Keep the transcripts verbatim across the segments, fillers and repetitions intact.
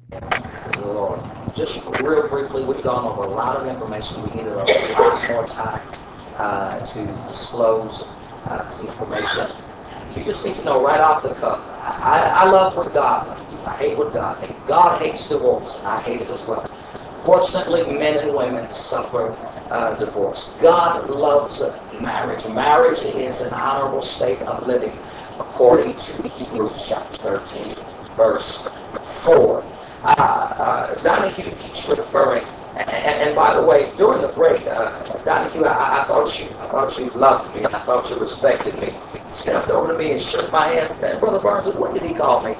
Lord. Just real briefly, we've gone over a lot of information. We needed a lot more time uh, to disclose uh, this information. You just need to know right off the cuff. I, I love what God loves. I hate what God hates. God hates divorce, and I hate it as well. Fortunately, men and women suffer uh, divorce. God loves marriage. Marriage is an honorable state of living, according to Hebrews chapter thirteen, verse four. Uh, uh, Donahue keeps referring, and, and by the way, during the break, uh, Donahue, I, I thought you, I thought you loved me, I thought you respected me. He stepped over to me and shook my hand. And Brother Burns, what did he call me?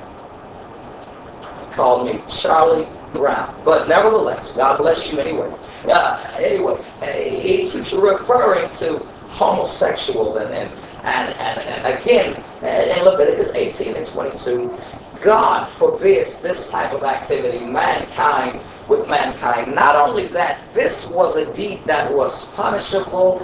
He called me Charlie Brown. But nevertheless, God bless you anyway. Uh, anyway, he keeps referring to homosexuals, and and and, and, and again, in Leviticus eighteen and twenty-two, God forbids this type of activity, mankind with mankind. Not only that, this was a deed that was punishable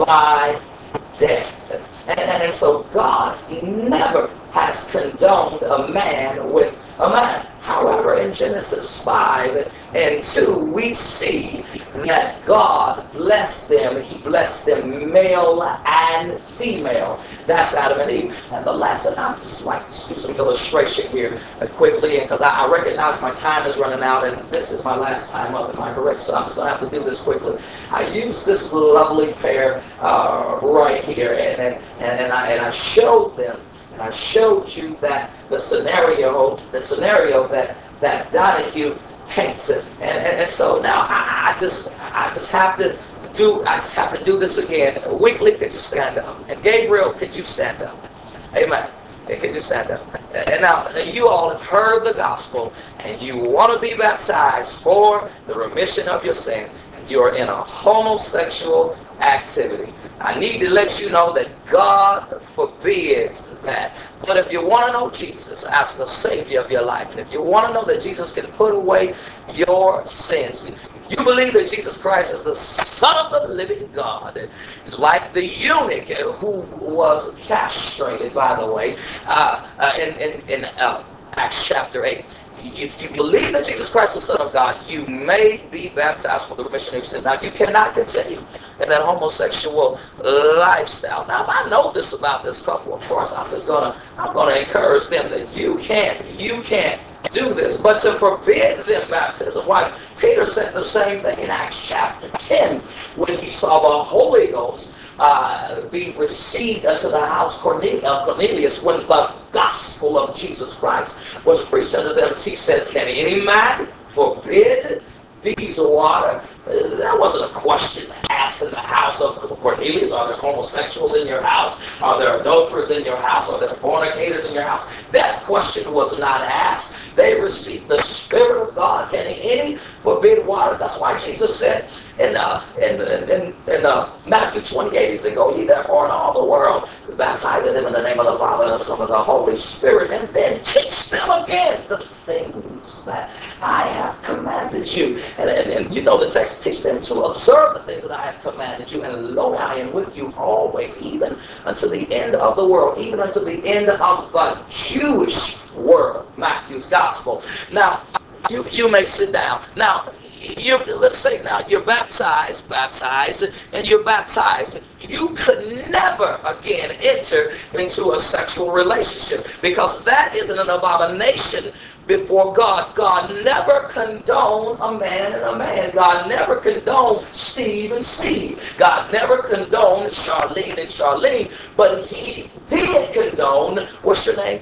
by death. And, and so God never has condoned a man with a man. However, in Genesis five and two, we see that God blessed them. He blessed them male and female. That's Adam and Eve. And the last, and I'd just like to do some illustration here uh, quickly, because I, I recognize my time is running out, and this is my last time up. Am I correct? So I'm just going to have to do this quickly. I used this lovely pair uh, right here, and, and, and, I, and I showed them, and I showed you that the scenario, the scenario that, that Donahue paints it. And, and, and so now I, I just I just have to do I just have to do this again. Weekly, could you stand up? And Gabriel, could you stand up? Amen. Hey, could you stand up? And now you all have heard the gospel, and you want to be baptized for the remission of your sin. You are in a homosexual activity. I need to let you know that God forbids that. But if you want to know Jesus as the Savior of your life, and if you want to know that Jesus can put away your sins, if you believe that Jesus Christ is the Son of the living God, like the eunuch who was castrated, by the way, uh, uh, in, in, in uh, Acts chapter eight, if you believe that Jesus Christ is the Son of God, you may be baptized for the remission of your sins. Now, you cannot continue in that homosexual lifestyle. Now, if I know this about this couple, of course, I'm just gonna I'm gonna encourage them that you can't you can't do this, but to forbid them baptism. Why? Peter said the same thing in Acts chapter ten when he saw the Holy Ghost uh, be received unto the house of Cornelius when the gospel of Jesus Christ was preached unto them. He said, "Can any man forbid these water?" Uh, That wasn't a question asked in the house of Cornelius. Are there homosexuals in your house? Are there adulterers in your house? Are there fornicators in your house? That question was not asked. They received the Spirit of God. Can any forbid waters? That's why Jesus said in uh, in, in, in uh, Matthew twenty-eight, he said, "Go ye therefore in all the world, baptizing them in the name of the Father and the Son and the Holy Spirit, and then teach them again the things that I have commanded you." And, and, and you know the text, teach them to observe the things that I have commanded you. And lo, I am with you always, even unto the end of the world, even unto the end of the Jewish world. Matthew's gospel. Now, you, you may sit down. Now, you let's say now you're baptized, baptized, and you're baptized. You could never again enter into a sexual relationship, because that is an abomination before God. God never condoned a man and a man. God never condoned Steve and Steve. God never condoned Charlene and Charlene. But he did condone, what's your name?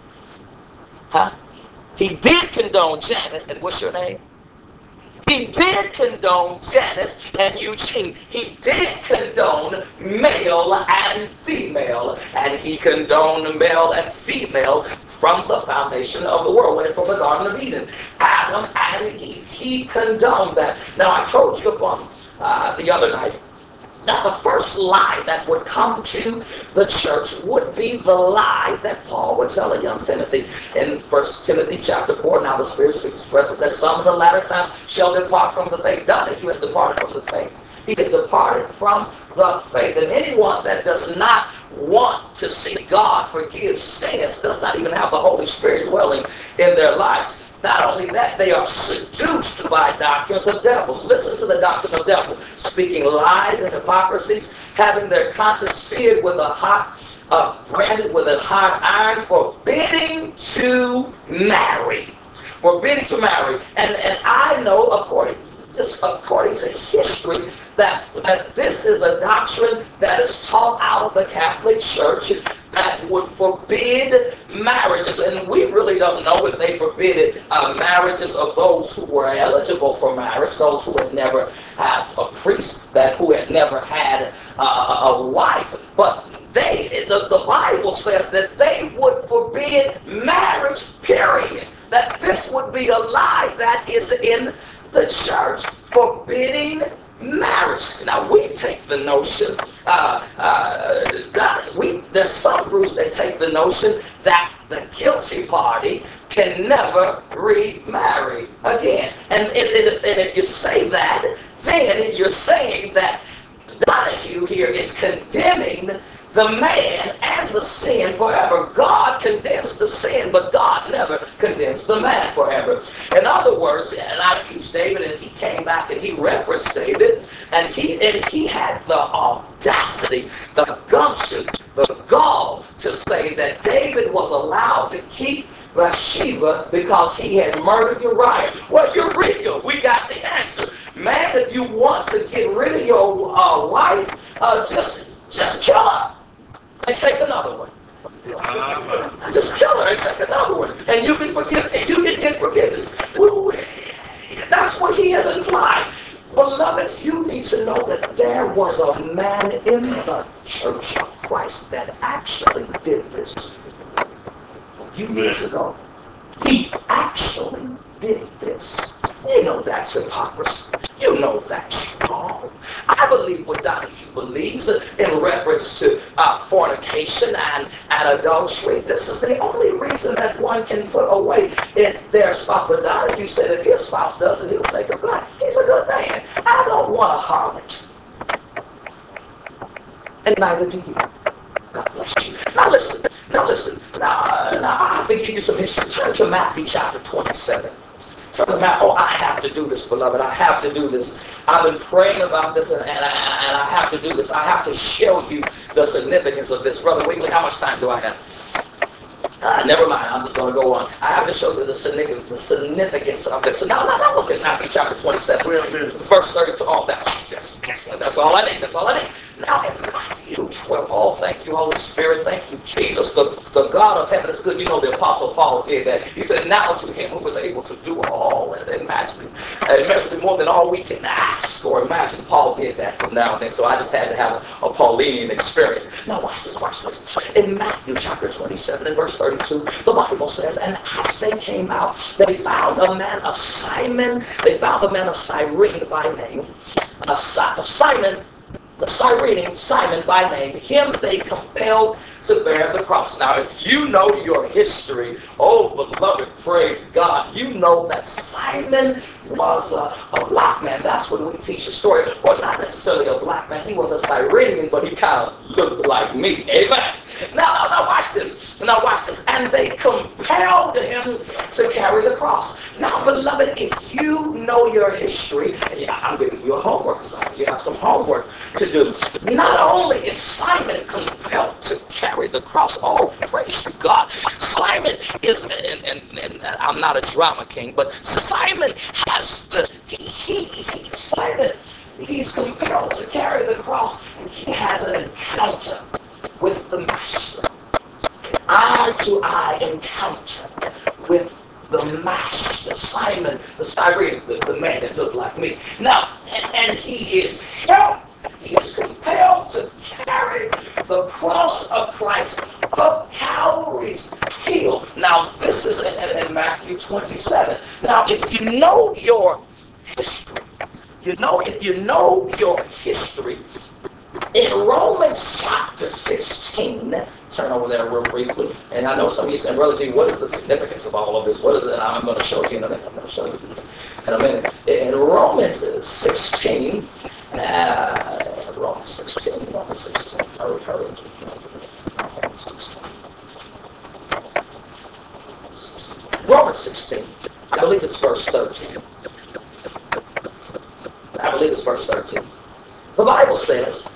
Huh? He did condone Janice, and what's your name? He did condone Janice and Eugene. He did condone male and female. And he condoned male and female from the foundation of the world, and from the Garden of Eden. Adam and Eve, he condoned that. Now, I told you upon uh, the other night, now, the first lie that would come to the church would be the lie that Paul would tell a young Timothy in First Timothy chapter four. "Now the Spirit speaks expressly that some in the latter time shall depart from the faith." Donahue has departed from the faith. He has departed from the faith. And anyone that does not want to see God forgive sins, does not even have the Holy Spirit dwelling in their lives, Not only that, they are seduced by doctrines of devils. Listen to the doctrine of devils. Speaking lies and hypocrisies, having their conscience seared with a hot, uh, branded with a hot iron, forbidding to marry. Forbidding to marry. And, and I know, according just according to history, that, that this is a doctrine that is taught out of the Catholic Church that would forbid marriages. And we really don't know if they forbid uh, marriages of those who were eligible for marriage, those who had never had a priest, that who had never had uh, a wife. But they, the, the Bible says that they would forbid marriage, period. That this would be a lie that is in the church, forbidding marriage. Now we take the notion, uh, uh, that we there's some groups that take the notion that the guilty party can never remarry again. And, and, and if you say that, then you're saying that Donahue here is condemning the man and the sin forever. God condemns the sin, but God never condemns the man forever. In other words, and I used David, and he came back and he referenced David, and he and he had the audacity, the gumption, the gall to say that David was allowed to keep Bathsheba because he had murdered Uriah. Well, Eureka, we got the answer. Man, if you want to get rid of your uh, wife, uh, just just kill her and take another one. Uh-huh. Just kill her and take another one, and you can forgive. And you can get forgiveness. That's what he has implied. Beloved, you need to know that there was a man in the Church of Christ that actually did this a few years ago. He actually did this. You know that's hypocrisy. You know that's wrong. I believe what Donahue believes in reference to uh, fornication and, and adultery. This is the only reason that one can put away in their spouse. But Donahue said if his spouse does it, he'll take her back. He's a good man. I don't want a harlot. And neither do you. God bless you. Now listen. Now listen. Now, uh, now I have to give you some history. Turn to Matthew chapter twenty-seven. Turn to Matthew. Oh, I have to do this, beloved. I have to do this. I've been praying about this, and, and, I, and I have to do this. I have to show you the significance of this. Brother Wiggly, how much time do I have? Uh, never mind, I'm just going to go on. I have to show you the significance, the significance of this. So now, now, now look at Matthew chapter twenty-seven, verse thirty-two. Oh, that's just excellent. That's all I need. That's all I need. Now in Matthew twelve, oh, thank you, Holy Spirit. Thank you, Jesus. The, the God of heaven is good. You know the Apostle Paul did that. He said, now to him who was able to do all and immeasurably, immeasurably more than all we can ask or imagine. Paul did that from now and then. So I just had to have a, a Paulinian experience. Now watch this, watch this. In Matthew chapter twenty-seven and verse thirty-two, the Bible says, and as they came out, they found a man of Simon, they found a man of Cyrene by name, a Simon, the Cyrene, Simon by name. Him they compelled to bear the cross. Now, if you know your history, oh, beloved, praise God, you know that Simon was a, a black man. That's what we teach the story. Well, not necessarily a black man. He was a Cyrenian, but he kind of looked like me. Amen. Now, now, now, watch this. Now, watch this. And they compelled him to carry the cross. Now, beloved, if you know your history, yeah, I'm giving you a homework assignment. You have some homework to do. Not only is Simon compelled to carry the cross, oh, praise God. Simon is, and, and, and I'm not a drama king, but Simon has the, he, he, he Simon, he's compelled to carry the cross. He has an encounter with the Master. Eye-to-eye encounter with the Master. Simon, the Cyrene, the, the man that looked like me. Now, and, and he is helped. He is compelled to carry the cross of Christ up Calvary's hill. Now, this is in, in Matthew twenty-seven. Now, if you know your history, you know if you know your history, in Romans chapter sixteen, turn over there real briefly, and I know some of you saying, Brother G, what is the significance of all of this? What is it? And I'm going to show you in a minute. I'm going to show you in a minute. In Romans sixteen, uh, Romans sixteen, Romans sixteen, hurry, hurry. Romans sixteen. Romans sixteen. I believe it's verse thirteen. I believe it's verse thirteen. The Bible says,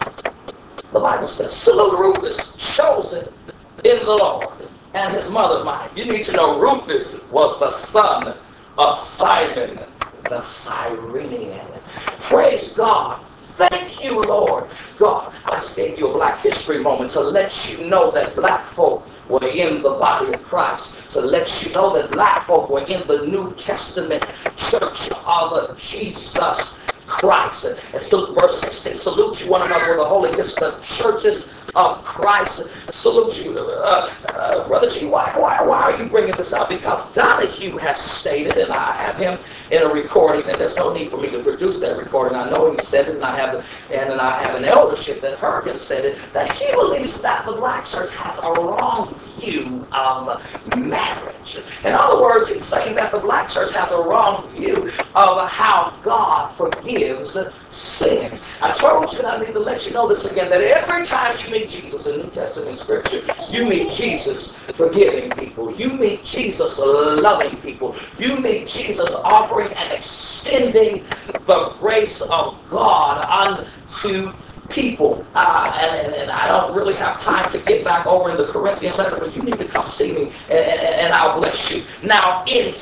the Bible says, salute Rufus, chosen in the Lord, and his mother mine. You need to know Rufus was the son of Simon the Cyrenian. Praise God. Thank you, Lord God. I just gave you a Black History moment to let you know that black folk were in the body of Christ, to let you know that black folk were in the New Testament church of Jesus Christ. And still, verse sixteen, salute you one another with the holy kiss. The churches of Christ salute you. Uh, uh, Brother G, why, why, why are you bringing this out? Because Donahue has stated, and I have him in a recording, and there's no need for me to produce that recording. I know he said it, and I have, and then I have an eldership that heard him said it, that he believes that the black church has a wrong view of marriage. In other words, he's saying that the black church has a wrong view of how God forgives sins. I told you, and I need to let you know this again, that every time you meet Jesus in New Testament Scripture, you meet Jesus forgiving people. You meet Jesus loving people. You meet Jesus offering and extending the grace of God unto people. Uh, and, and I don't really have time to get back over in the Corinthian letter, but you need to come see me, and, and, and I'll bless you. Now, in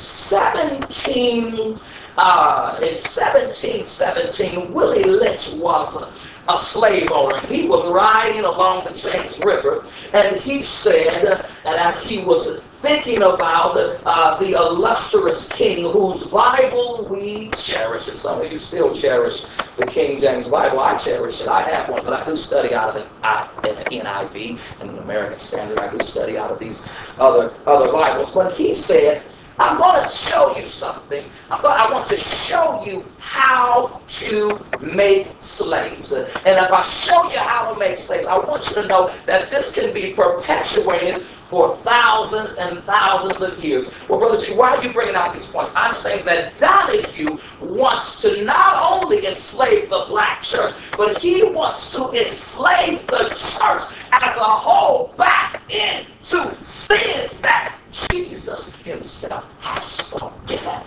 seventeen... Uh, in seventeen seventeen, Willie Lynch was a, a slave owner. He was riding along the James River, and he said, and as he was thinking about uh, the illustrious king whose Bible we cherish, and some of you still cherish the King James Bible. I cherish it. I have one, but I do study out of the uh, N I V and the American Standard. I do study out of these other other Bibles. But he said, I'm going to show you something. I'm going, I want to show you how to make slaves. And if I show you how to make slaves, I want you to know that this can be perpetuated for thousands and thousands of years. Well, Brother G, why are you bringing out these points? I'm saying that Donahue wants to not only enslave the black church, but he wants to enslave the church as a whole back into sins that Jesus himself has forgiven.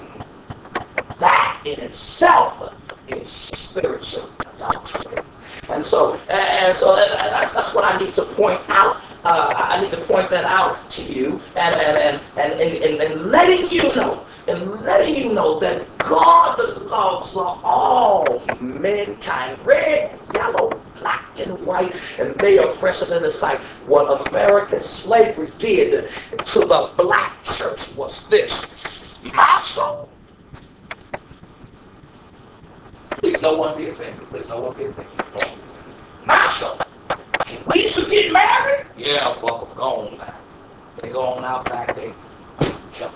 That in itself is spiritual adultery. And so, and so that's, that's what I need to point out. Uh, I need to point that out to you, and and, and, and, and and letting you know, and letting you know that God loves all mankind, red, yellow, black, and white, and they are precious in His sight. What American slavery did to the black church was this: my soul. Please, no one be offended. Please, no one be offended. My soul. We used to get married. Yeah, buckles, go on back. They go on out back there. Jump.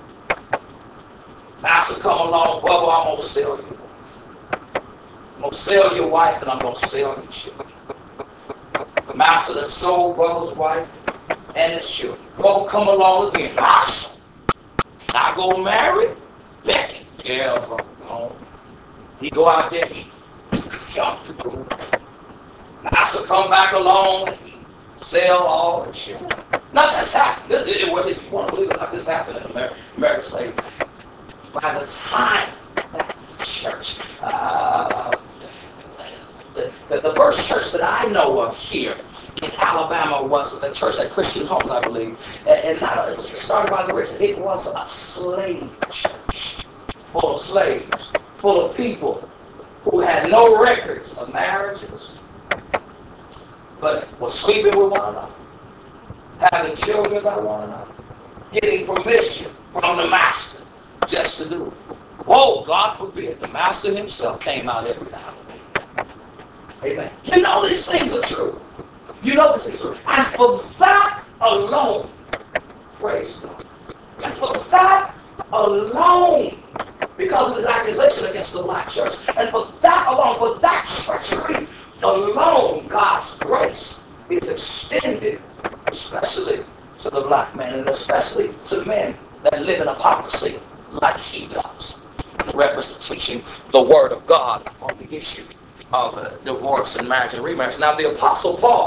Master, come along, brother, I'm going to sell you. I'm going to sell your wife, and I'm going to sell your children. The master that sold brother's wife and his children. Brother, come along again. Master, can I go marry Becky? Yeah, brother, go on. He go out there, he jump the roof. Master come back along, sell all the children. Now this happened. This, it, whether you want to believe it or not, this happened in American, American slavery. By the time that church, uh, the, the, the first church that I know of here in Alabama was the church at Christian Homes, I believe. And, and not only was it started by the rich, it was a slave church, full of slaves, full of people who had no records of marriages, but was sleeping with one another, having children by one another, getting permission from the master just to do it. Whoa, God forbid, the master himself came out every now and then. Amen. You know these things are true. You know these things are true. And for that alone, praise God. And for that alone, because of his accusation against the black church, and for that alone, for that treachery alone, God's grace is extended, especially to the black man, and especially to men that live in hypocrisy like he does, in reference to teaching the word of God on the issue of uh, divorce and marriage and remarriage. Now, the Apostle Paul,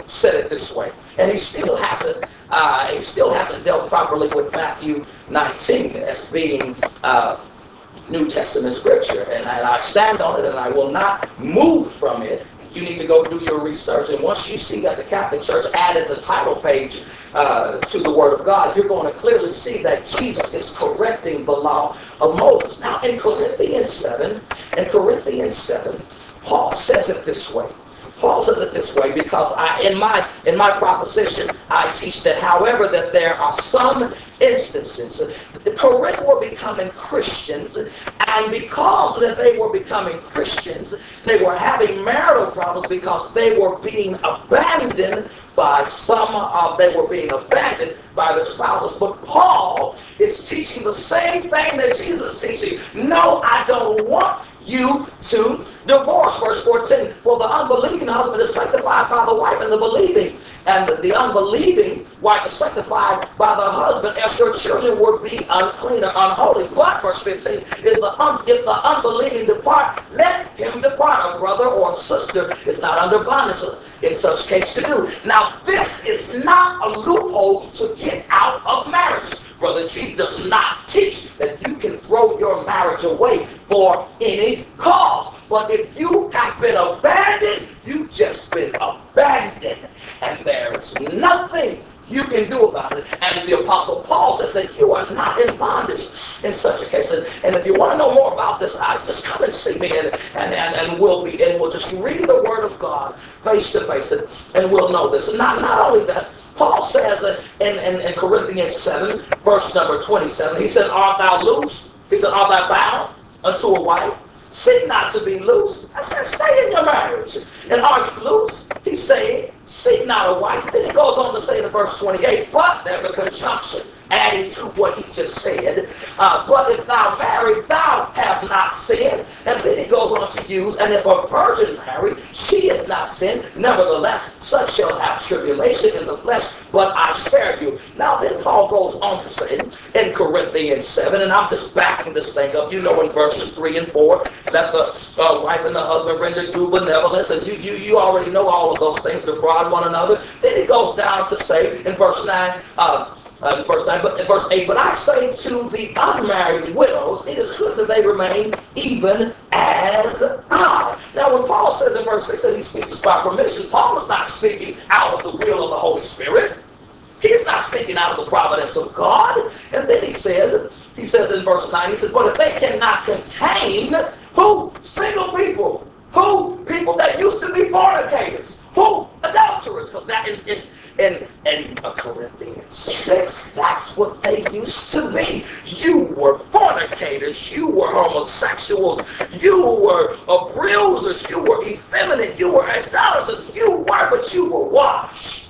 said it this way, and he still hasn't uh, he still hasn't dealt properly with Matthew nineteen as being uh, New Testament scripture, and, and I stand on it, and I will not move from it. You need to go do your research, and once you see that the Catholic Church added the title page uh, to the Word of God, you're going to clearly see that Jesus is correcting the law of Moses. Now, in Corinthians seven, in Corinthians seven, Paul says it this way. Paul says it this way because I, in my in my proposition, I teach that, however, that there are some instances, the Corinth were becoming Christians, and because that they were becoming Christians, they were having marital problems because they were being abandoned by some of they were being abandoned by their spouses. But Paul is teaching the same thing that Jesus is teaching. No, I don't want you to divorce. Verse fourteen, for the unbelieving husband is sanctified by the wife, and the believing and the, the unbelieving wife is sanctified by the husband, as your children would be unclean or unholy. But verse fifteen is the un, if the unbelieving depart, let him depart. A brother or a sister is not under bondage in such case to do. Now, this is not a loophole to get out of marriage. Brother G does not teach that you can throw your marriage away for any cause. But if you have been abandoned, you've just been abandoned. And there's nothing you can do about it. And the Apostle Paul says that you are not in bondage in such a case. And, and if you want to know more about this, I just come and see me, and, and, and, and we'll be and we'll just read the Word of God face to face, and, and we'll know this. And not, not only that, Paul says in, in, in Corinthians seven, verse number twenty-seven, he said, art thou loose? He said, art thou bound unto a wife? Seek not to be loose. I said, stay in your marriage. And are you loose? He's saying, seek not a wife. Then he goes on to say in verse twenty-eight, but there's a conjunction adding to what he just said. Uh, but if thou marry, thou have not sinned. And then he goes on to use, and if a virgin marry, she is not sinned. Nevertheless, such shall have tribulation in the flesh, but I spare you. Now then Paul goes on to say in Corinthians seven, and I'm just backing this thing up. You know in verses three and four, that the uh, wife and the husband render due benevolence, and you, you, you already know all of those things, defraud one another. Then he goes down to say in verse nine, uh, Uh, verse nine, but in verse eight, but I say to the unmarried widows, it is good that they remain even as God. Now, when Paul says in verse six that he speaks by permission, Paul is not speaking out of the will of the Holy Spirit. He's not speaking out of the providence of God. And then he says, he says in verse nine, he says, but if they cannot contain, who? Single people. Who? People that used to be fornicators. Who? Adulterers. Because that in, in In, in Corinthians six, that's what they used to be. You were fornicators. You were homosexuals. You were abusers. You were effeminate. You were idolaters. You were, but you were washed.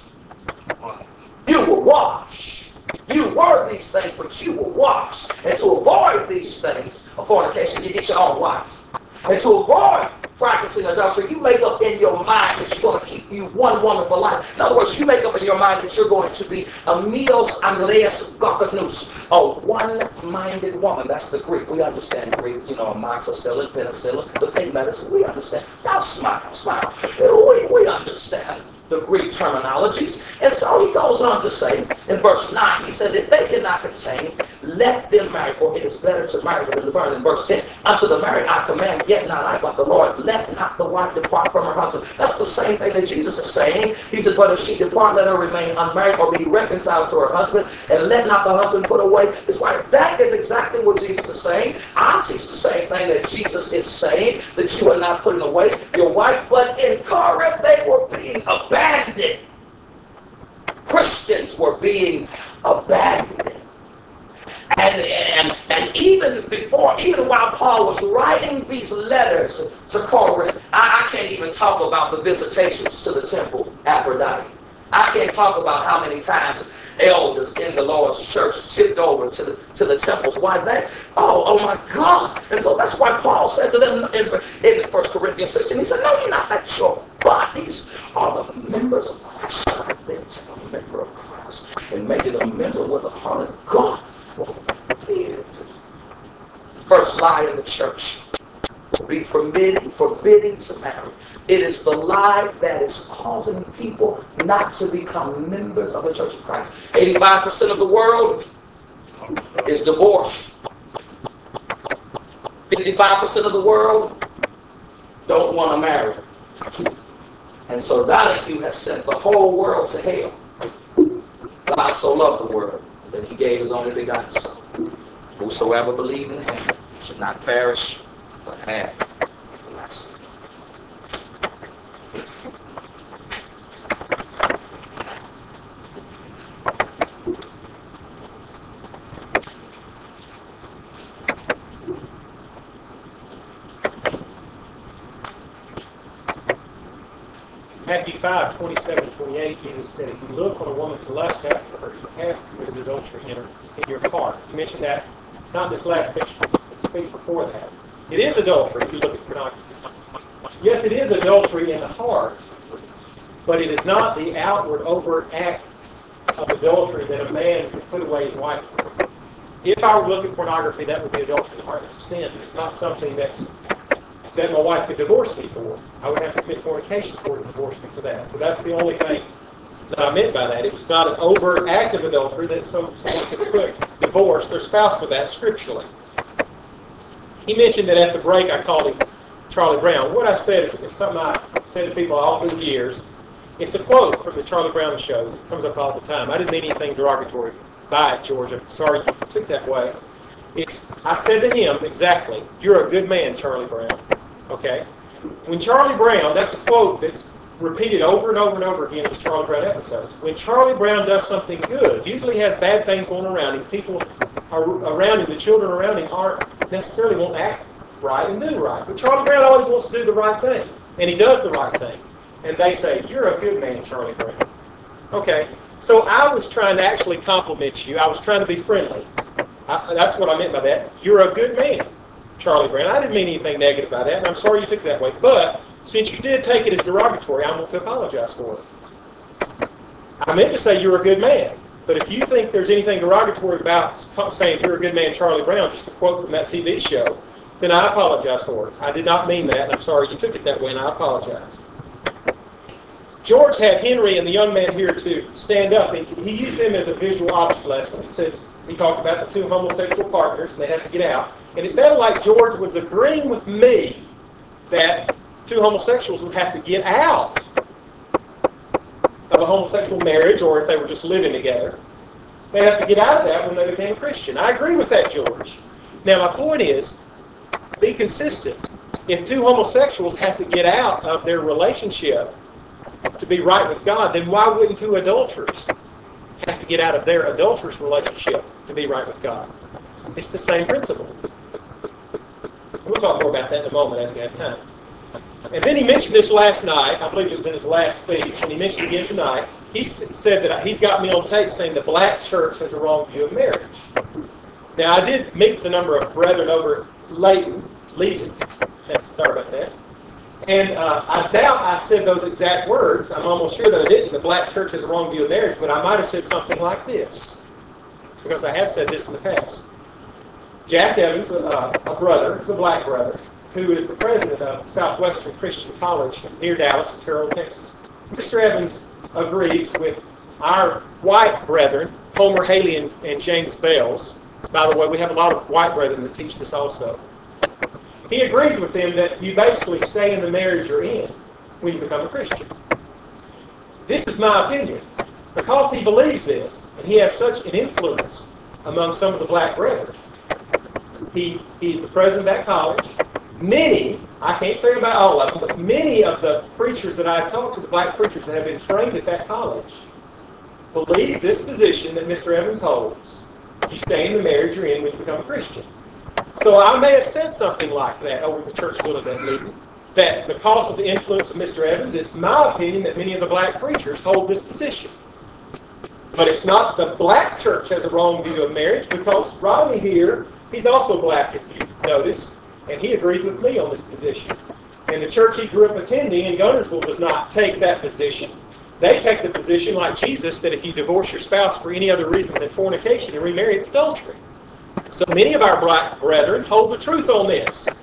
You were washed. You were these things, but you were washed. And to avoid these things of fornication, you get your own wife. And to avoid practicing adultery, you make up in your mind that you're going to keep you one woman for life. In other words, you make up in your mind that you're going to be Amidos Andreas Gokanus, a one-minded woman. That's the Greek. We understand Greek. You know, amoxicillin, penicillin, the pain medicine. We understand. Now smile, smile. We, we understand the Greek terminologies. And so he goes on to say in verse nine, he says, if they cannot contain, let them marry, for it is better to marry than to burn. In verse ten, unto the married I command, yet not I, but the Lord, let not the wife depart from her husband. That's the same thing that Jesus is saying. He says, but if she depart, let her remain unmarried or be reconciled to her husband, and let not the husband put away his wife. That is exactly what Jesus is saying. I teach the same thing that Jesus is saying, that you are not putting away your wife. But in Corinth, they were being abandoned. Christians were being abandoned. And, and, and even before, even while Paul was writing these letters to Corinth, I, I can't even talk about the visitations to the temple, Aphrodite. I can't talk about how many times elders in the Lord's church tipped over to the to the temples. Why that? Oh, oh my God. And so that's why Paul said to them in, in First Corinthians sixteen, he said, no, you're not that your bodies are the members of Christ. Right there, take a member of Christ and make it a member with the heart of God. First lie in the church. be forbidding, forbidding to marry. It is the lie that is causing people not to become members of the Church of Christ. eighty-five percent of the world is divorced. fifty-five percent of the world don't want to marry. And so Donahue has sent the whole world to hell. God so loved the world that he gave his only begotten Son. Whosoever believe in him should not perish, but have everlasting life. Matthew five, twenty-seven, twenty-eight, Jesus said, if you look on a woman to lust after her, you have committed adultery in, her, in your heart. You mentioned that, not in this last speech, but the speech before that. It is adultery if you look at pornography. Yes, it is adultery in the heart, but it is not the outward, overt act of adultery that a man can put away his wife for. If I were to look at pornography, that would be adultery in the heart. It's a sin. It's not something that's that my wife could divorce me for. I would have to commit fornication for her to divorce me for that. So that's the only thing that I meant by that. It was not an overt act of adultery that some, someone could put divorce their spouse for that scripturally. He mentioned that at the break I called him Charlie Brown. What I said is, is something I said to people all through the years. It's a quote from the Charlie Brown shows. It comes up all the time. I didn't mean anything derogatory by it, George. I'm sorry you took it that way. It's, I said to him exactly, you're a good man, Charlie Brown. Okay? When Charlie Brown, that's a quote that's repeated over and over and over again in the Charlie Brown episodes. When Charlie Brown does something good, usually he has bad things going around him. People are around him, the children around him aren't necessarily won't act right and do right. But Charlie Brown always wants to do the right thing. And he does the right thing. And they say, you're a good man, Charlie Brown. Okay, so I was trying to actually compliment you. I was trying to be friendly. I, that's what I meant by that. You're a good man, Charlie Brown. I didn't mean anything negative about that, and I'm sorry you took it that way. But since you did take it as derogatory, I want to apologize for it. I meant to say you're a good man. But if you think there's anything derogatory about saying you're a good man, Charlie Brown, just a quote from that T V show, then I apologize for it. I did not mean that, and I'm sorry you took it that way, and I apologize. George had Henry and the young man here to stand up. He, he used them as a visual object lesson. He said, he talked about the two homosexual partners, and they had to get out. And it sounded like George was agreeing with me that two homosexuals would have to get out of a homosexual marriage, or if they were just living together, they'd have to get out of that when they became a Christian. I agree with that, George. Now, my point is, be consistent. If two homosexuals have to get out of their relationship to be right with God, then why wouldn't two adulterers have to get out of their adulterous relationship to be right with God? It's the same principle. We'll talk more about that in a moment as we have time. And then he mentioned this last night. I believe it was in his last speech, and he mentioned it again tonight. He said that he's got me on tape saying the black church has a wrong view of marriage. Now, I did meet the number of brethren over Leighton, Legion. Sorry about that. And uh, I doubt I said those exact words. I'm almost sure that I didn't. The black church has a wrong view of marriage, but I might have said something like this, because I have said this in the past. Jack Evans, uh, a brother, is a black brother, who is the president of Southwestern Christian College near Dallas, Terrell, Texas. Mister Evans agrees with our white brethren, Homer Haley and, and James Bales. By the way, we have a lot of white brethren that teach this also. He agrees with them that you basically stay in the marriage you're in when you become a Christian. This is my opinion. Because he believes this, and he has such an influence among some of the black brethren, he, he's the president of that college. Many, I can't say about all of them, but many of the preachers that I've talked to, the black preachers that have been trained at that college, believe this position that Mister Evans holds. You stay in the marriage you're in when you become a Christian. So I may have said something like that over the church little bit meeting, that because of the influence of Mister Evans, it's my opinion that many of the black preachers hold this position. But it's not the black church has a wrong view of marriage, because Rodney here, he's also black, if you notice, and he agrees with me on this position. And the church he grew up attending in Gunnersville does not take that position. They take the position like Jesus, that if you divorce your spouse for any other reason than fornication and remarry, it's adultery. So many of our black brethren hold the truth on this.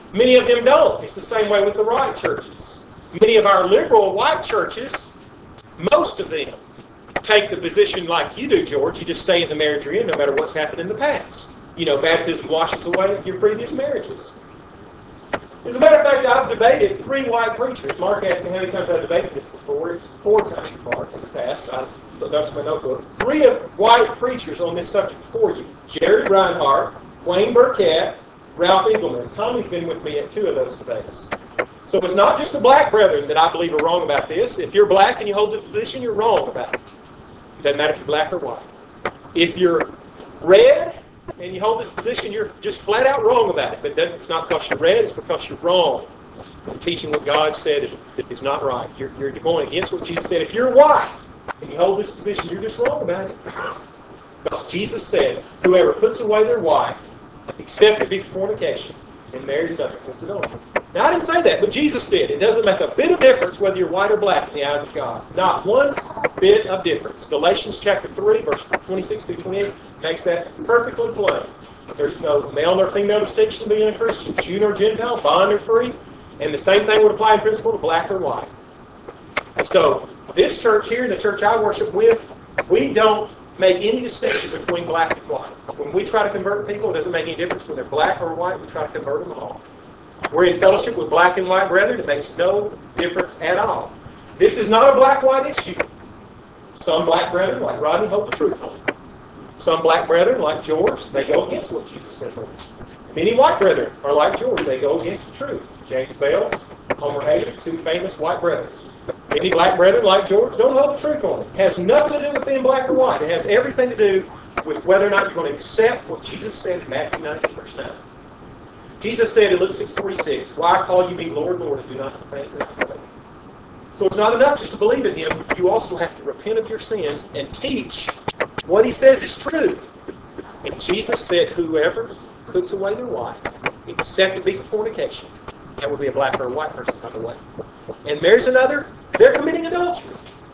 Many of them don't. It's the same way with the right churches. Many of our liberal white churches, most of them, take the position like you do, George. You just stay in the marriage you're in no matter what's happened in the past. You know, baptism washes away your previous marriages. As a matter of fact, I've debated three white preachers. Mark asked me how many times I've debated this before. It's four times, Mark, in the past. I looked up to my notebook. Three of white preachers on this subject before you. Jared Reinhardt, Wayne Burkett, Ralph Eagleman. Tommy's been with me at two of those debates. So it's not just the black brethren that I believe are wrong about this. If you're black and you hold this position, you're wrong about it. It doesn't matter if you're black or white. If you're red and you hold this position, you're just flat out wrong about it. But it's not because you're red, it's because you're wrong. And teaching what God said is, is not right. You're, you're going against what Jesus said. If you're white and you hold this position, you're just wrong about it. Because Jesus said, whoever puts away their wife, except it be for fornication, and marries another, commits adultery. Now, I didn't say that, but Jesus did. It doesn't make a bit of difference whether you're white or black in the eyes of God. Not one bit of difference. Galatians chapter three, verse twenty-six through twenty-eight makes that perfectly plain. There's no male nor female distinction being a Christian, Jew nor Gentile, bond or free, and the same thing would apply in principle to black or white. So, this church here, the church I worship with, we don't make any distinction between black and white. When we try to convert people, it doesn't make any difference whether they're black or white. We try to convert them all. We're in fellowship with black and white brethren. It makes no difference at all. This is not a black-white issue. Some black brethren, like Rodney, hold the truth on it. Some black brethren, like George, they go against what Jesus says on it. Many white brethren are like George. They go against the truth. James Bell, Homer Hayden, two famous white brethren. Many black brethren, like George, don't hold the truth on it. It has nothing to do with being black or white. It has everything to do with whether or not you're going to accept what Jesus said in Matthew nineteen, verse nine. Jesus said in Luke six forty-six, why call you me Lord, Lord, and do not the things that I say? So it's not enough just to believe in Him. You also have to repent of your sins and teach what He says is true. And Jesus said, whoever puts away their wife, except it be for fornication, that would be a black or a white person, by the way, and marries another, they're committing adultery.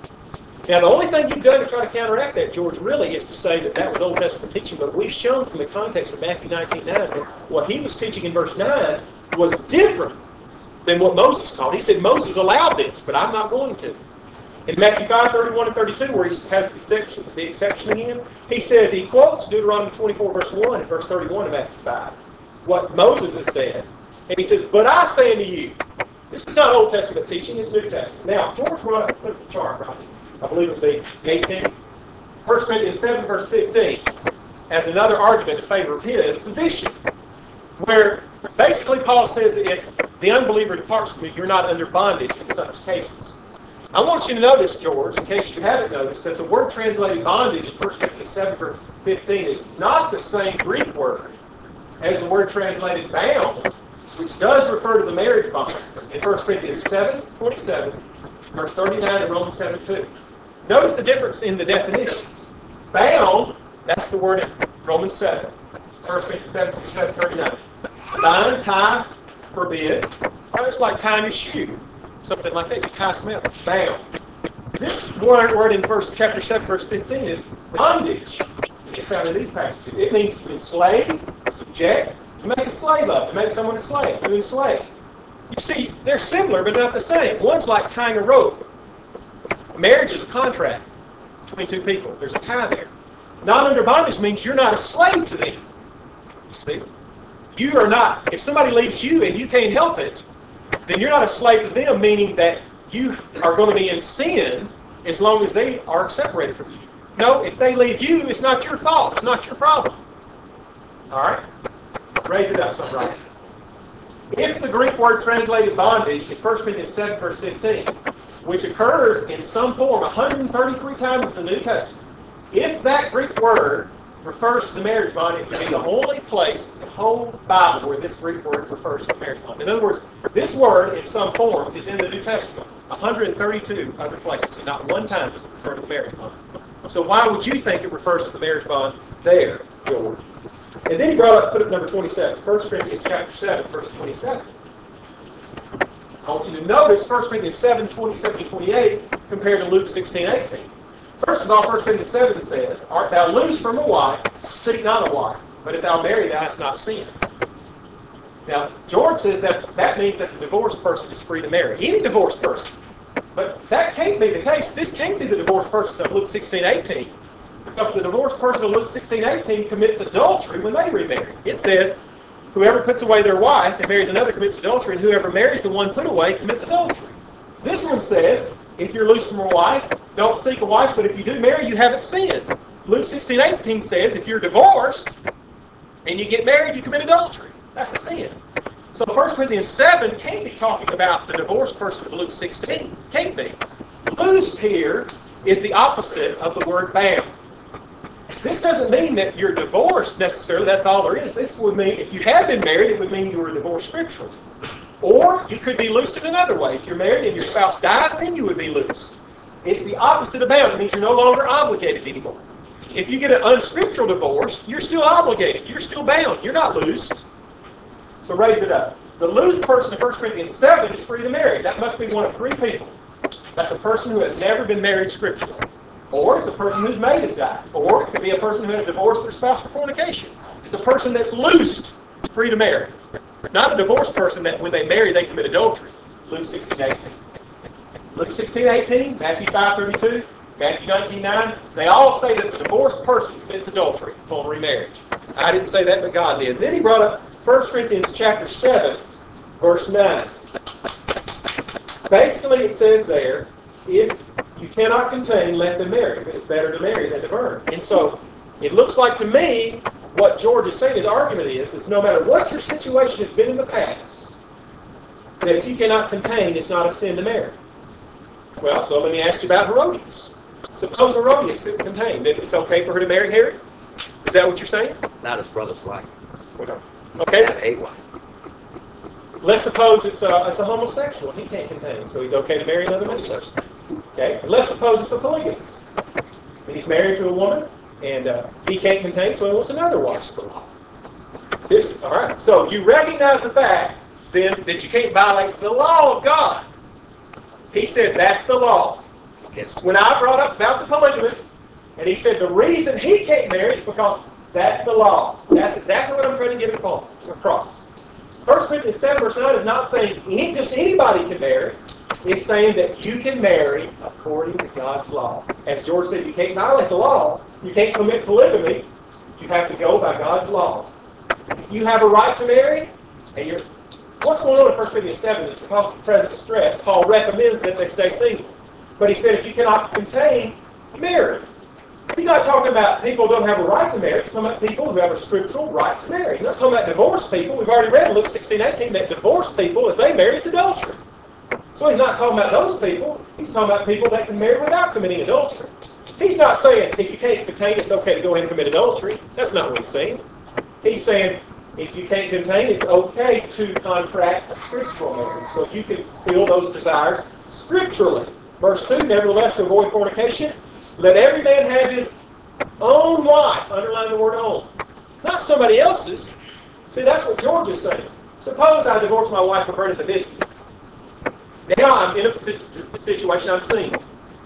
Now, the only thing you've done to try to counteract that, George, really is to say that that was Old Testament teaching, but we've shown from the context of Matthew nineteen nine that what he was teaching in verse nine was different than what Moses taught. He said, Moses allowed this, but I'm not going to. In Matthew five, thirty-one and thirty-two, where he has the exception, the exception again, he says, he quotes Deuteronomy twenty-four, verse one, and verse thirty-one of Matthew five, what Moses has said. And he says, but I say unto you, this is not Old Testament teaching, it's New Testament. Now, George wrote up, put up the chart, right? I believe it would be eighteen. First Corinthians seven, verse fifteen, as another argument in favor of his position, where basically Paul says that if the unbeliever departs from you, you're not under bondage in such cases. I want you to notice, George, in case you haven't noticed, that the word translated bondage in First Corinthians seven, verse fifteen is not the same Greek word as the word translated bound, which does refer to the marriage bond in First Corinthians seven, twenty-seven, verse thirty-nine, and Romans seven, two. Notice the difference in the definitions. Bound, that's the word in Romans seven, First Corinthians seven, twenty-seven, thirty-nine. Bind, tie, forbid. Or it's like tying your shoe, something like that. You tie something else. Bound. This word, word in verse, chapter seven, verse fifteen is bondage. It's found in these passages. It means to enslave, subject, to make a slave of, to make someone a slave, to enslave. You see, they're similar, but not the same. One's like tying a rope. Marriage is a contract between two people. There's a tie there. Not under bondage means you're not a slave to them. You see? You are not, if somebody leaves you and you can't help it, then you're not a slave to them, meaning that you are going to be in sin as long as they are separated from you. No, if they leave you, it's not your fault. It's not your problem. All right? Raise it up, some right. If the Greek word translated bondage in First Corinthians seven, verse fifteen, which occurs in some form one hundred thirty-three times in the New Testament, if that Greek word refers to the marriage bond, it would be the only place in the whole Bible where this Greek word refers to the marriage bond. In other words, this word in some form is in the New Testament, one hundred thirty-two other places, and not one time does it refer to the marriage bond. So why would you think it refers to the marriage bond there, George? And then he brought up, put up number twenty-seven, First Corinthians chapter seven, verse twenty-seven. I want you to notice First Corinthians seven, twenty-seven and twenty-eight compared to Luke sixteen, eighteen. First of all, First Corinthians seven says, art thou loose from a wife, seek not a wife, but if thou marry, thou hast not sinned. Now, George says that that means that the divorced person is free to marry. Any divorced person. But that can't be the case. This can't be the divorced person of Luke sixteen eighteen. Because the divorced person of Luke sixteen eighteen commits adultery when they remarry. It says, whoever puts away their wife and marries another commits adultery, and whoever marries the one put away commits adultery. This one says, if you're loose from a wife, don't seek a wife, but if you do marry, you haven't sinned. Luke sixteen eighteen says, if you're divorced and you get married, you commit adultery. That's a sin. So First Corinthians seven can't be talking about the divorced person of Luke sixteen. It can't be. Loosed here is the opposite of the word bound. This doesn't mean that you're divorced necessarily. That's all there is. This would mean, if you had been married, it would mean you were divorced scripturally. Or you could be loosed in another way. If you're married and your spouse dies, then you would be loosed. It's the opposite of bound. It means you're no longer obligated anymore. If you get an unscriptural divorce, you're still obligated. You're still bound. You're not loosed. So raise it up. The loosed person in First Corinthians seven is free to marry. That must be one of three people. That's a person who has never been married scripturally. Or it's a person whose mate has died. Or it could be a person who has divorced their spouse for fornication. It's a person that's loosed, free to marry. Not a divorced person that when they marry, they commit adultery. Luke sixteen eighteen. Luke sixteen eighteen, Matthew five thirty-two, Matthew nineteen nine, they all say that the divorced person commits adultery upon remarriage. I didn't say that, but God did. Then he brought up First Corinthians chapter seven, verse nine. Basically, it says there, if you cannot contain, let them marry. But it's better to marry than to burn. And so, it looks like to me, what George is saying, his argument is, is no matter what your situation has been in the past, that if you cannot contain, it's not a sin to marry. Well, so let me ask you about Herodias. Suppose Herodias couldn't contain, then it's okay for her to marry Herod? Is that what you're saying? Not his brother's wife. Okay. Not a wife. Let's suppose it's a, it's a homosexual. He can't contain, so he's okay to marry another No man. such thing. Okay. And let's suppose it's a polygamist. And he's married to a woman, and uh, he can't contain, so he wants another wife. That's the law. This, all right. So you recognize the fact then that you can't violate the law of God. He said that's the law. Against When I brought up about the polygamist, and he said the reason he can't marry is because that's the law. That's exactly what I'm trying to get across. First Corinthians seven verse nine is not saying any, just anybody can marry. It's saying that you can marry according to God's law. As George said, you can't violate the law. You can't commit polygamy. You have to go by God's law. You have a right to marry, and you're... What's going on in First Corinthians seven is because of present distress, Paul recommends that they stay single. But he said if you cannot contain, marry. He's not talking about people who don't have a right to marry. He's talking about people who have a scriptural right to marry. He's not talking about divorced people. We've already read in Luke sixteen eighteen that divorced people, if they marry, it's adultery. So he's not talking about those people. He's talking about people that can marry without committing adultery. He's not saying if you can't contain, it's okay to go ahead and commit adultery. That's not what he's saying. He's saying if you can't contain, it's okay to contract a scriptural marriage. So you can fulfill those desires scripturally. Verse two, nevertheless, to avoid fornication, let every man have his own wife. Underline the word own. Not somebody else's. See, that's what George is saying. Suppose I divorce my wife for burning the business. Now I'm in a situation, I'm single.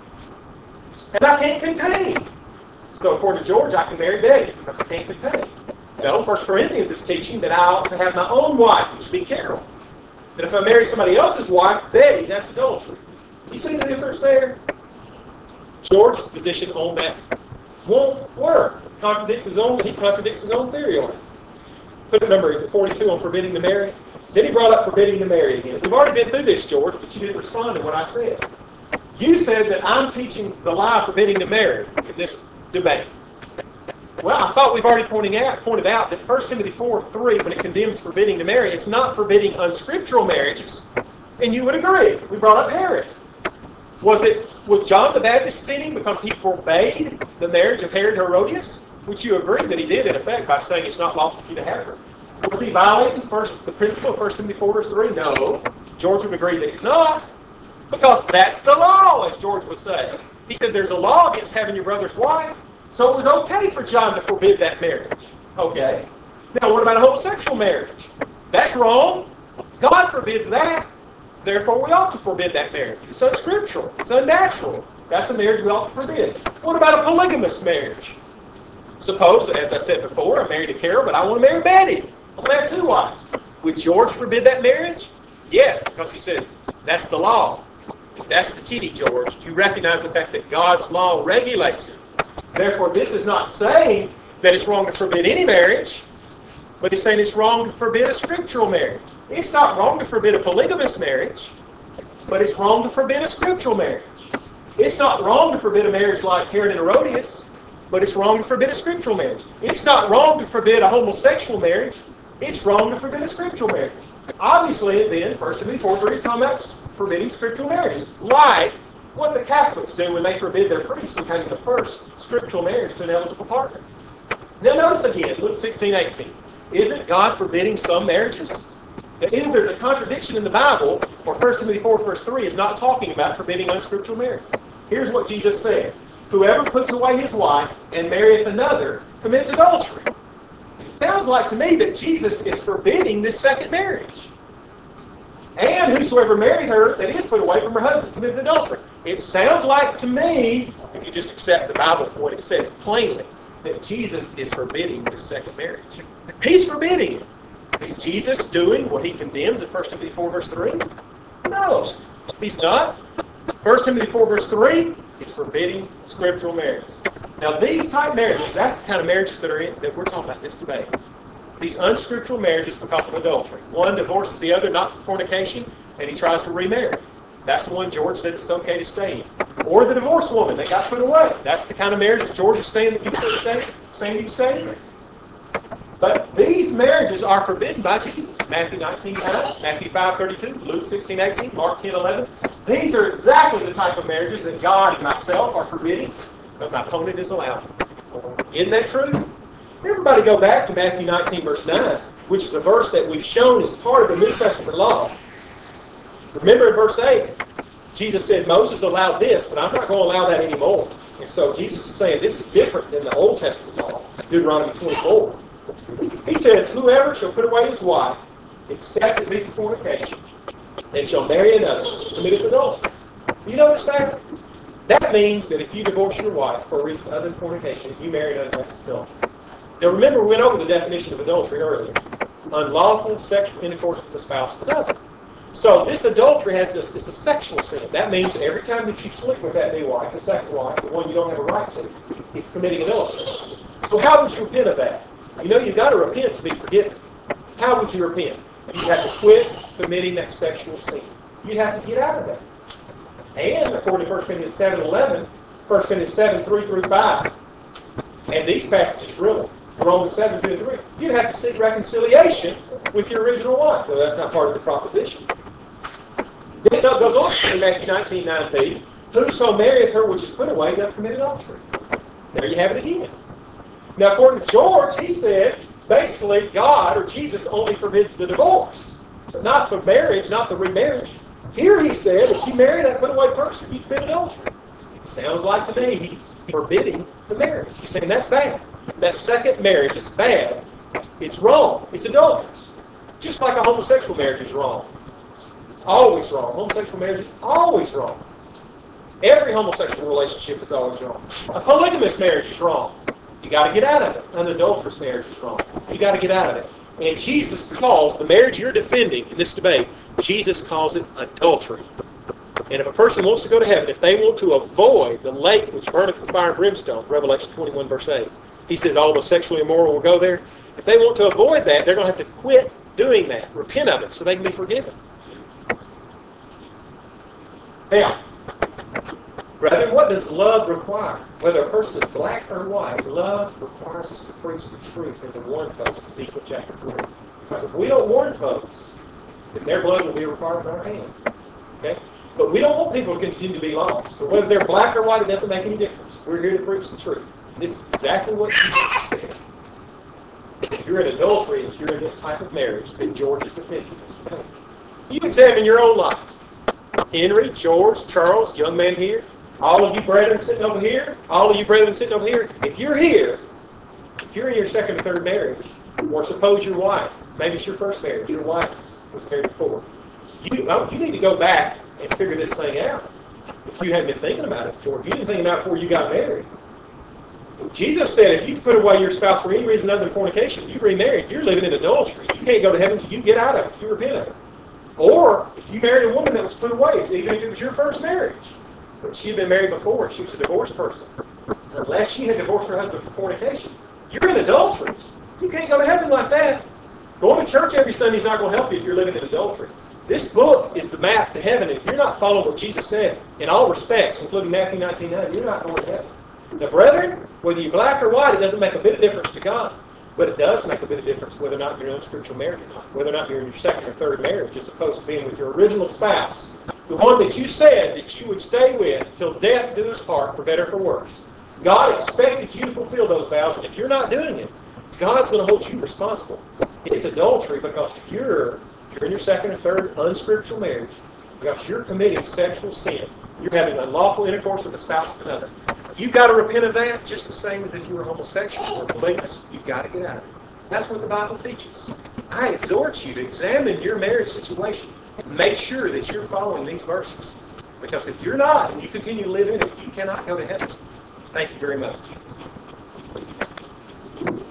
And I can't contain. So according to George, I can marry Betty because I can't contain. No, First Corinthians is teaching that I ought to have my own wife, which would be Carol. That if I marry somebody else's wife, Betty, that's adultery. You see the difference there? George's position on that won't work. It contradicts his own, he contradicts his own theory on it. Put a number, is it forty-two on forbidding to marry? Then he brought up forbidding to marry again. We've already been through this, George, but you didn't respond to what I said. You said that I'm teaching the lie of forbidding to marry in this debate. Well, I thought we've already pointing out, pointed out that First Timothy four three, when it condemns forbidding to marry, it's not forbidding unscriptural marriages. And you would agree. We brought up Herod. Was it was John the Baptist sinning because he forbade the marriage of Herod and Herodias? Which you agree that he did, in effect, by saying it's not lawful for you to have her. Was he violating first, the principle of First Timothy four verse three? No. George would agree that he's not. Because that's the law, as George would say. He said there's a law against having your brother's wife, so it was okay for John to forbid that marriage. Okay. Now, what about a homosexual marriage? That's wrong. God forbids that. Therefore, we ought to forbid that marriage. It's unscriptural. It's unnatural. That's a marriage we ought to forbid. What about a polygamous marriage? Suppose, as I said before, I'm married to Carol, but I want to marry Betty. I want to have two wives. Would George forbid that marriage? Yes, because he says, that's the law. That's the key, George. You recognize the fact that God's law regulates it. Therefore, this is not saying that it's wrong to forbid any marriage, but it's saying it's wrong to forbid a scriptural marriage. It's not wrong to forbid a polygamous marriage, but it's wrong to forbid a scriptural marriage. It's not wrong to forbid a marriage like Herod and Herodias, but it's wrong to forbid a scriptural marriage. It's not wrong to forbid a homosexual marriage. It's wrong to forbid a scriptural marriage. Obviously, then, First Timothy four three is talking about forbidding scriptural marriages, like what the Catholics do when they forbid their priests from having the first scriptural marriage to an eligible partner. Now notice again, Luke sixteen eighteen. Isn't God forbidding some marriages? Either there's a contradiction in the Bible, or First Timothy four verse three is not talking about forbidding unscriptural marriage. Here's what Jesus said. Whoever puts away his wife and marrieth another commits adultery. It sounds like to me that Jesus is forbidding this second marriage. And whosoever married her that is put away from her husband commits adultery. It sounds like to me, if you just accept the Bible for what it says plainly, that Jesus is forbidding this second marriage. He's forbidding it. Is Jesus doing what he condemns in First Timothy four verse three? No, he's not. First Timothy four verse three is forbidding scriptural marriages. Now these type marriages, that's the kind of marriages that are in, that we're talking about in this debate. These unscriptural marriages because of adultery. One divorces the other not for fornication, and he tries to remarry. That's the one George says it's okay to stay in. Or the divorced woman that got put away. That's the kind of marriage that George is saying that you should stay, saying you stay in. But these marriages are forbidden by Jesus. Matthew nineteen nine, Matthew five thirty-two, Luke sixteen eighteen, Mark ten eleven. These are exactly the type of marriages that God and myself are forbidding, but my opponent is allowing. Isn't that true? Everybody go back to Matthew nineteen verse nine, which is a verse that we've shown is part of the New Testament law. Remember in verse eight, Jesus said, Moses allowed this, but I'm not going to allow that anymore. And so Jesus is saying this is different than the Old Testament law, Deuteronomy twenty-four. He says, whoever shall put away his wife, except it be for fornication, and shall marry another, committeth adultery. You notice that? That means that if you divorce your wife for a reason other than fornication, you marry another, that's adultery. Now remember, we went over the definition of adultery earlier. Unlawful sexual intercourse with a spouse of another. So this adultery has this, it's a sexual sin. That means every time that you sleep with that new wife, the second wife, the one you don't have a right to, it's committing adultery. So how would you repent of that? You know you've got to repent to be forgiven. How would you repent? You'd have to quit committing that sexual sin. You'd have to get out of that. And according to First Corinthians seven eleven, First Corinthians seven three through five, and these passages really, Romans seven two and three, you'd have to seek reconciliation with your original wife. Well, that's not part of the proposition. Then it goes on in Matthew nineteen nine b, whoso marrieth her which is put away doth commit adultery. There you have it again. Now, according to George, he said, basically, God or Jesus only forbids the divorce, but not the marriage, not the remarriage. Here he said, if you marry that put away person, you commit adultery. It sounds like to me he's forbidding the marriage. He's saying that's bad. That second marriage is bad. It's wrong. It's adulterous. Just like a homosexual marriage is wrong. It's always wrong. Homosexual marriage is always wrong. Every homosexual relationship is always wrong. A polygamous marriage is wrong. You got to get out of it. An adulterous marriage is wrong. You got to get out of it. And Jesus calls the marriage you're defending in this debate, Jesus calls it adultery. And if a person wants to go to heaven, if they want to avoid the lake which burneth with fire and brimstone, Revelation twenty-one verse eight, he says all the sexually immoral will go there. If they want to avoid that, they're going to have to quit doing that, repent of it, so they can be forgiven. Now, brethren, what does love require? Whether a person is black or white, love requires us to preach the truth and to warn folks, Ezekiel chapter four. Because if we don't warn folks, then their blood will be required by our hand. Okay? But we don't want people to continue to be lost. So whether they're black or white, it doesn't make any difference. We're here to preach the truth. This is exactly what Jesus said. If you're in adultery, if you're in this type of marriage, then George is defending this. You examine your own life. Henry, George, Charles, young man here, all of you brethren sitting over here, all of you brethren sitting over here, if you're here, if you're in your second or third marriage, or suppose your wife, maybe it's your first marriage, your wife was married before, you, well, you need to go back and figure this thing out. If you hadn't been thinking about it before, if you didn't think about it before you got married, Jesus said if you put away your spouse for any reason other than fornication, you remarried, you're living in adultery. You can't go to heaven until you get out of it, if you repent of it. Or if you married a woman that was put away, even if it was your first marriage, but she had been married before and she was a divorced person, unless she had divorced her husband for fornication, you're in adultery. You can't go to heaven like that. Going to church every Sunday is not going to help you if you're living in adultery. This book is the map to heaven. If you're not following what Jesus said in all respects, including Matthew nineteen nine, you're not going to heaven. Now, brethren, whether you're black or white, it doesn't make a bit of difference to God. But it does make a bit of difference whether or not you're in a spiritual marriage or not, whether or not you're in your second or third marriage, as opposed to being with your original spouse, the one that you said that you would stay with till death do us part, for better or for worse. God expected you to fulfill those vows, and if you're not doing it, God's going to hold you responsible. It's adultery because if you're, if you're in your second or third unspiritual marriage, because you're committing sexual sin, you're having unlawful intercourse with a spouse of another. You've got to repent of that just the same as if you were homosexual or polygamous. You've got to get out of it. That's what the Bible teaches. I exhort you to examine your marriage situation. Make sure that you're following these verses. Because if you're not and you continue to live in it, you cannot go to heaven. Thank you very much.